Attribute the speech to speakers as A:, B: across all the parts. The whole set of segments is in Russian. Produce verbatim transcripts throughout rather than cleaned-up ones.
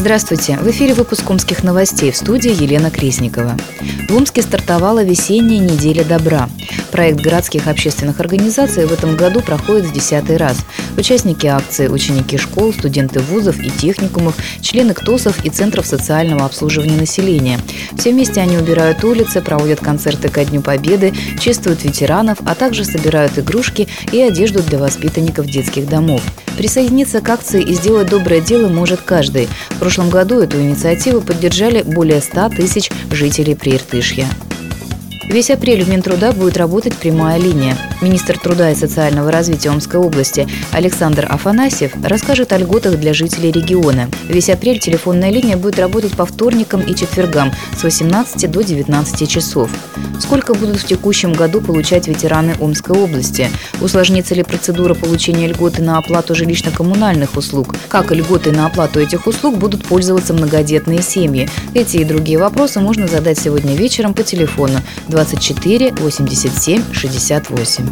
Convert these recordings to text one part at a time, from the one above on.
A: Здравствуйте! В эфире выпуск омских новостей, в студии Елена Кресникова. В Омске стартовала весенняя неделя добра. Проект городских общественных организаций в этом году проходит в десятый раз. Участники акции – ученики школ, студенты вузов и техникумов, члены КТОСов и центров социального обслуживания населения. Все вместе они убирают улицы, проводят концерты ко Дню Победы, чествуют ветеранов, а также собирают игрушки и одежду для воспитанников детских домов. Присоединиться к акции и сделать доброе дело может каждый. В прошлом году эту инициативу поддержали более ста тысяч жителей Прииртышья. Весь апрель в Минтруда будет работать прямая линия. Министр труда и социального развития Омской области Александр Афанасьев расскажет о льготах для жителей региона. Весь апрель телефонная линия будет работать по вторникам и четвергам с восемнадцати до девятнадцати часов. Сколько будут в текущем году получать ветераны Омской области? Усложнится ли процедура получения льготы на оплату жилищно-коммунальных услуг? Как льготы на оплату этих услуг будут пользоваться многодетные семьи? Эти и другие вопросы можно задать сегодня вечером по телефону двадцать четыре восемьдесят семь шестьдесят восемь.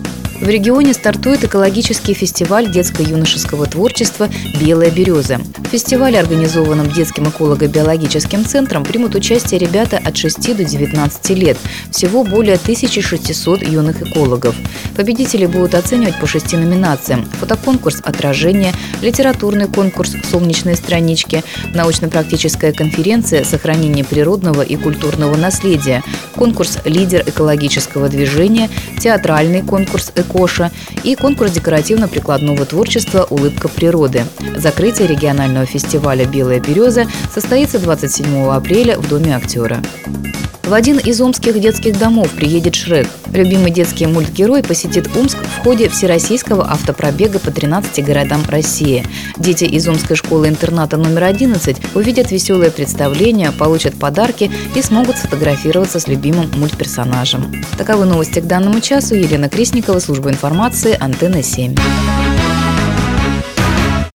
A: В регионе стартует экологический фестиваль детско-юношеского творчества «Белая береза». В фестивале, организованном Детским эколого-биологическим центром, примут участие ребята от шести до девятнадцати лет. Всего более тысячи шестисот юных экологов. Победители будут оценивать по шести номинациям: фотоконкурс «Отражение», литературный конкурс «Солнечные странички», научно-практическая конференция «Сохранение природного и культурного наследия», конкурс «Лидер экологического движения», театральный конкурс «Экоша» и конкурс декоративно-прикладного творчества «Улыбка природы». Закрытие регионального фестиваля «Белая береза» состоится двадцать седьмого апреля в Доме актера. В один из омских детских домов приедет Шрек. Любимый детский мультгерой посетит Омск в ходе всероссийского автопробега по тринадцати городам России. Дети из Омской школы-интерната номер одиннадцать увидят веселое представление, получат подарки и смогут сфотографироваться с любимым мультперсонажем. Таковы новости к данному часу. Елена Кресникова, служба информации, Антенна семь.